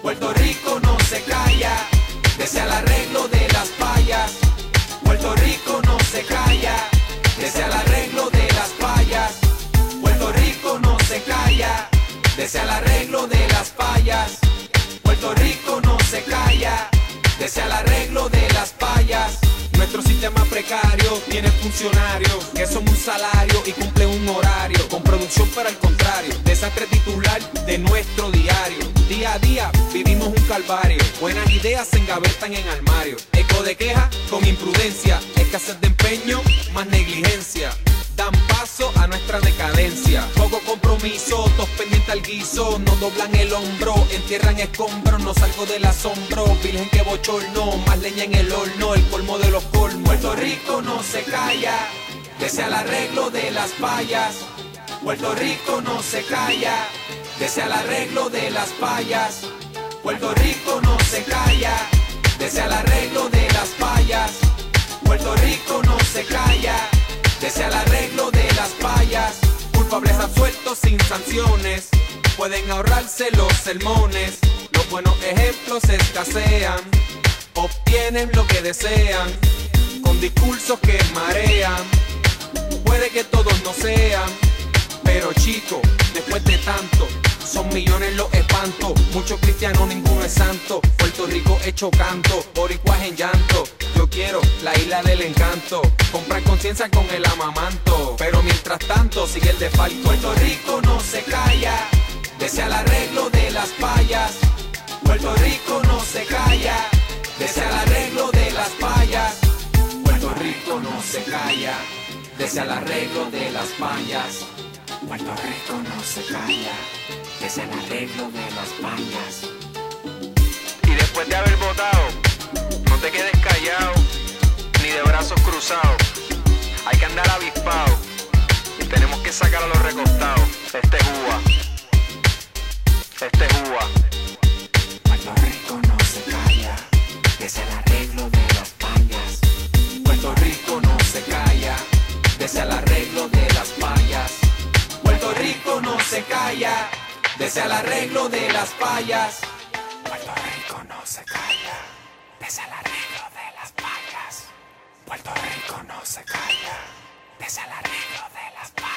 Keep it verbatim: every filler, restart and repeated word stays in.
Puerto Rico no se calla, desea el arreglo de las fallas. Puerto Rico no se calla, desea el arreglo de las fallas. Puerto Rico no se calla, desea el arreglo de las fallas. Puerto Rico no se calla, desea el arreglo de las fallas. Nuestro sistema precario tiene funcionarios que son un salario y cumplen un horario, con producción pero al contrario, desastre titular de nuestro diario. Día a día vivimos un calvario, buenas ideas se engavetan en armario. Eco de queja con imprudencia, escasez de empeño, más negligencia. Dan paso a nuestra decadencia, poco compromiso, todos pendientes al guiso. No doblan el hombro, entierran escombros, no salgo del asombro. Virgen que bochorno, más leña en el horno, el colmo de los colmos. Puerto Rico no se calla, desea el arreglo de las fallas. Puerto Rico no se calla, desea el arreglo de las fallas. Puerto Rico no se calla, desea el arreglo de las fallas. Puerto Rico no se calla, desea el arreglo de las fallas. Culpables absueltos sin sanciones, pueden ahorrarse los sermones. Los buenos ejemplos escasean, obtienen lo que desean, con discursos que marean. Puede que todos no sean, pero chico, después de tanto, son millones los espantos. Muchos cristianos, ninguno es santo. Puerto Rico hecho canto, boricuas en llanto. Yo quiero la isla del encanto, comprar conciencia con el amamanto. Pero mientras tanto sigue el desfalco. Puerto Rico no se calla, desea el arreglo de las fallas. Puerto Rico no se calla, desea el arreglo de las fallas. Puerto Rico no se calla, desea el arreglo de las fallas. Puerto Rico no se calla, desea el arreglo de las fallas. Y después de haber votado, no te quedes callado, ni de brazos cruzados. Hay que andar avispado, y tenemos que sacar a los recostados. Este es Uva, este es Uva. Puerto Rico no se calla, desea el arreglo de las fallas. Puerto Rico no se calla, desea el arreglo de las fallas. Puerto Rico no se calla, desea el arreglo de las fallas. Puerto Rico no se calla, desea el arreglo de las fallas. Puerto Rico no se calla, desea el arreglo de las fallas.